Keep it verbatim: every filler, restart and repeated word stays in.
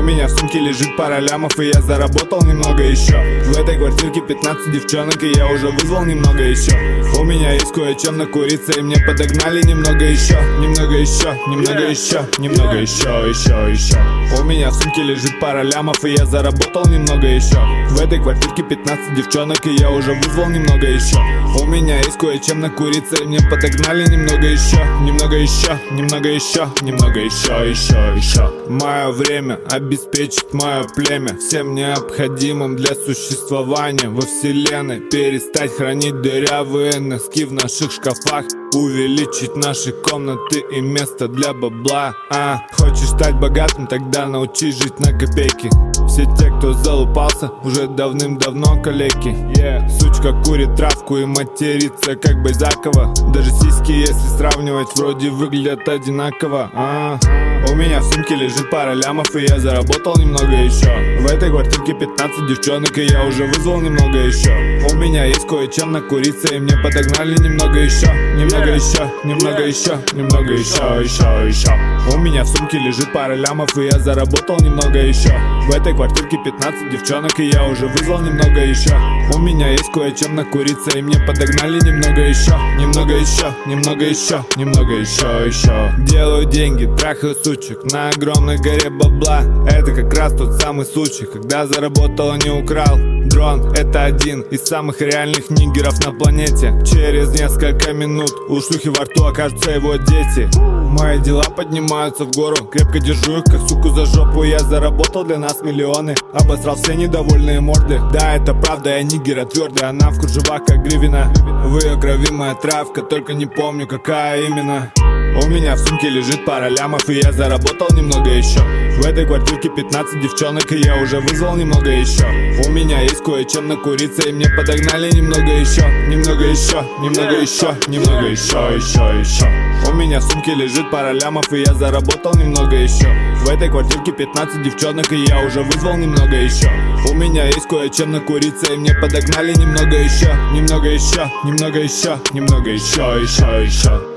У меня в сумке лежит пара лямов, и я заработал немного еще. В этой квартирке пятнадцать девчонок, и я уже вызвал немного еще. У меня есть кое-чем накуриться, и мне подогнали немного еще. Немного еще, немного еще, немного еще, еще, еще. У меня в сумке лежит пара лямов, и я заработал немного еще. В этой квартирке пятнадцать девчонок, и я уже вызвал немного еще. У меня есть кое-чем накуриться, и мне подогнали немного еще. Немного еще, немного еще, немного еще, еще, еще. Мое время обеспечит мое племя всем необходимым для существования во вселенной. Перестать хранить дырявые носки в наших шкафах, увеличить наши комнаты и место для бабла. А, хочешь стать богатым, тогда научись жить на копейки. Все те, кто залупался, уже давным-давно калеки. yeah. Сучка курит травку и матерится, как Байзакова. Даже сиськи, если сравнивать, вроде выглядят одинаково. а. У меня в сумке лежит пара лямов, и я заработал немного еще. В этой квартирке пятнадцать девчонок, и я уже вызвал немного еще. У меня есть кое-чем накуриться, и мне подогнали немного еще. Немного еще, немного еще, немного еще, еще, еще. У меня в сумке лежит пара лямов, и я заработал немного еще. В этой квартирке пятнадцать девчонок, и я уже вызвал немного еще. У меня есть кое-чем накуриться, и мне подогнали немного еще. Немного еще, немного еще, немного еще, еще. Делаю деньги, трахаю сучек на огромной горе бабла. Это как раз тот самый случай, когда заработал, а не украл. Дрон — это один из самых реальных нигеров на планете. Через несколько минут у шлюхи во рту окажутся его дети. Мои дела поднимаются в гору, крепко держу их, как суку за жопу. Я заработал для нас миллионы, обосрал все недовольные морды. Да, это правда, я нигера твердый, она в кружевах, как гривина. В ее крови моя травка, только не помню, какая именно. У меня в сумке лежит пара лямов, и я заработал немного еще. В этой квартирке пятнадцать девчонок, и я уже вызвал немного еще. У меня есть кое-чем накуриться, и мне подогнали немного еще. Немного еще, немного еще, немного еще, еще, еще. У меня в сумке лежит пара лямов, и я заработал немного еще. В этой квартирке пятнадцать девчонок, и я уже вызвал немного еще. У меня есть кое-чем накуриться, и мне подогнали немного еще. Немного еще, немного еще, немного еще, еще, еще.